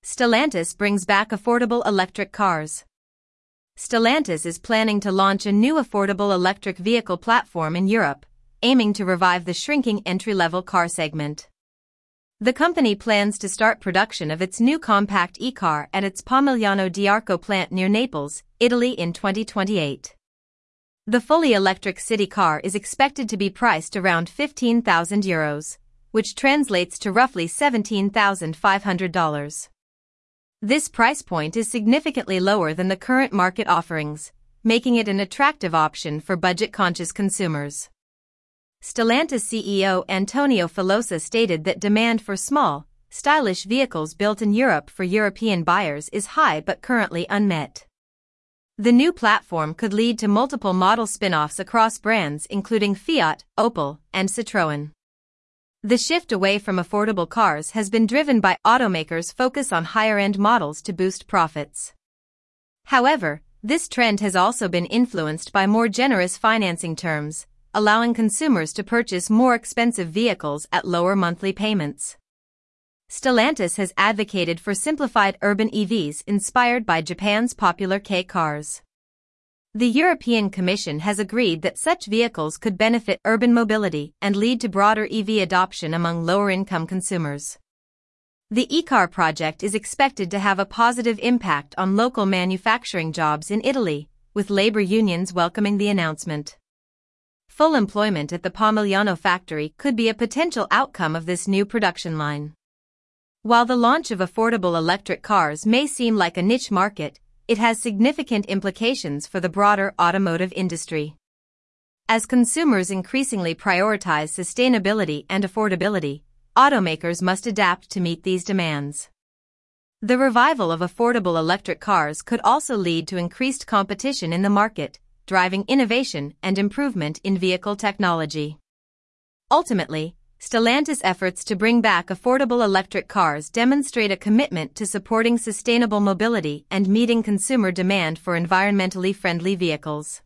Stellantis brings back affordable electric cars. Stellantis is planning to launch a new affordable electric vehicle platform in Europe, aiming to revive the shrinking entry-level car segment. The company plans to start production of its new compact e-car at its Pomigliano d'Arco plant near Naples, Italy in 2028. The fully electric city car is expected to be priced around €15,000, which translates to roughly $17,500. This price point is significantly lower than the current market offerings, making it an attractive option for budget-conscious consumers. Stellantis CEO Antonio Filosa stated that demand for small, stylish vehicles built in Europe for European buyers is high but currently unmet. The new platform could lead to multiple model spin-offs across brands including Fiat, Opel, and Citroën. The shift away from affordable cars has been driven by automakers' focus on higher-end models to boost profits. However, this trend has also been influenced by more generous financing terms, allowing consumers to purchase more expensive vehicles at lower monthly payments. Stellantis has advocated for simplified urban EVs inspired by Japan's popular Kei cars. The European Commission has agreed that such vehicles could benefit urban mobility and lead to broader EV adoption among lower-income consumers. The e-car project is expected to have a positive impact on local manufacturing jobs in Italy, with labor unions welcoming the announcement. Full employment at the Pomigliano factory could be a potential outcome of this new production line. While the launch of affordable electric cars may seem like a niche market, it has significant implications for the broader automotive industry. As consumers increasingly prioritize sustainability and affordability, automakers must adapt to meet these demands. The revival of affordable electric cars could also lead to increased competition in the market, driving innovation and improvement in vehicle technology. Ultimately, Stellantis' efforts to bring back affordable electric cars demonstrate a commitment to supporting sustainable mobility and meeting consumer demand for environmentally friendly vehicles.